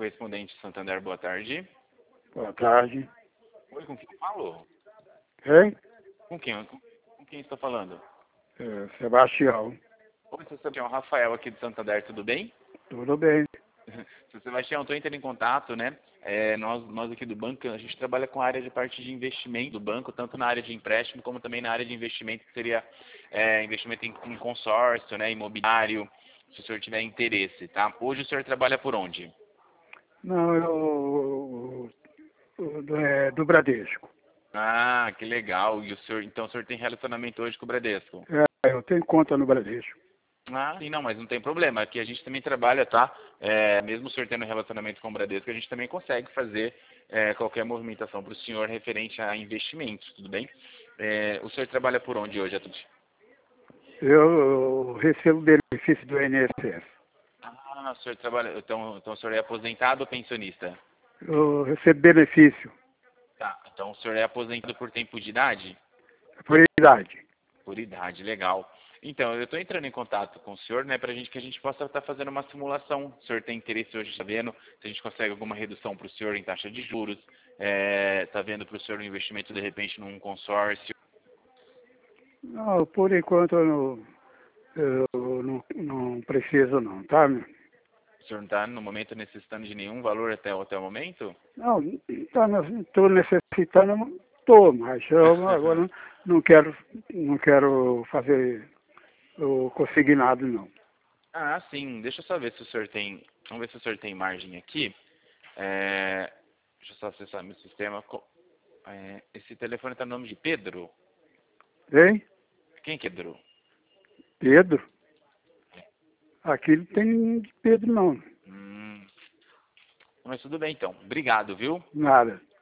correspondente Santander, boa tarde. Boa tarde. Oi, com quem eu falo? Hein? Com quem estou falando? Sebastião. Oi, seu Sebastião, Rafael aqui do Santander, tudo bem? Tudo bem. Seu Sebastião, estou entrando em contato, né? Nós aqui do banco, a gente trabalha com a área de parte de investimento do banco, tanto na área de empréstimo como também na área de investimento, que seria investimento em consórcio, né, imobiliário, se o senhor tiver interesse, tá? Hoje o senhor trabalha por onde? Não, do Bradesco. Ah, que legal. E então o senhor tem relacionamento hoje com o Bradesco? Eu tenho conta no Bradesco. Ah, sim, não, mas não tem problema. Aqui a gente também trabalha, tá? Mesmo o senhor tendo relacionamento com o Bradesco, a gente também consegue fazer qualquer movimentação para o senhor referente a investimentos, tudo bem? O senhor trabalha por onde hoje, Atuti? Eu recebo benefício do INSS. Ah, o senhor trabalha. Então o senhor é aposentado ou pensionista? Eu recebo benefício Tá. Então o senhor é aposentado por tempo de idade? por idade. Por idade, legal. Então, eu estou entrando em contato com o senhor, né, para que a gente possa estar fazendo uma simulação. O senhor tem interesse hoje, está vendo? Se a gente consegue alguma redução para o senhor em taxa de juros, está vendo para o senhor um investimento, de repente, num consórcio. Não, por enquanto eu não preciso não, tá? O senhor não está, no momento, necessitando de nenhum valor até o momento? Não, estou necessitando, estou, mas eu agora não quero fazer o consignado não. Ah, sim. Deixa eu só ver se o senhor tem... Vamos ver se o senhor tem margem aqui. Deixa eu só acessar meu sistema. Esse telefone está no nome de Pedro? Hein? Quem que é Pedro? Pedro? Aqui não tem de Pedro não. Mas tudo bem, então. Obrigado, viu? Nada.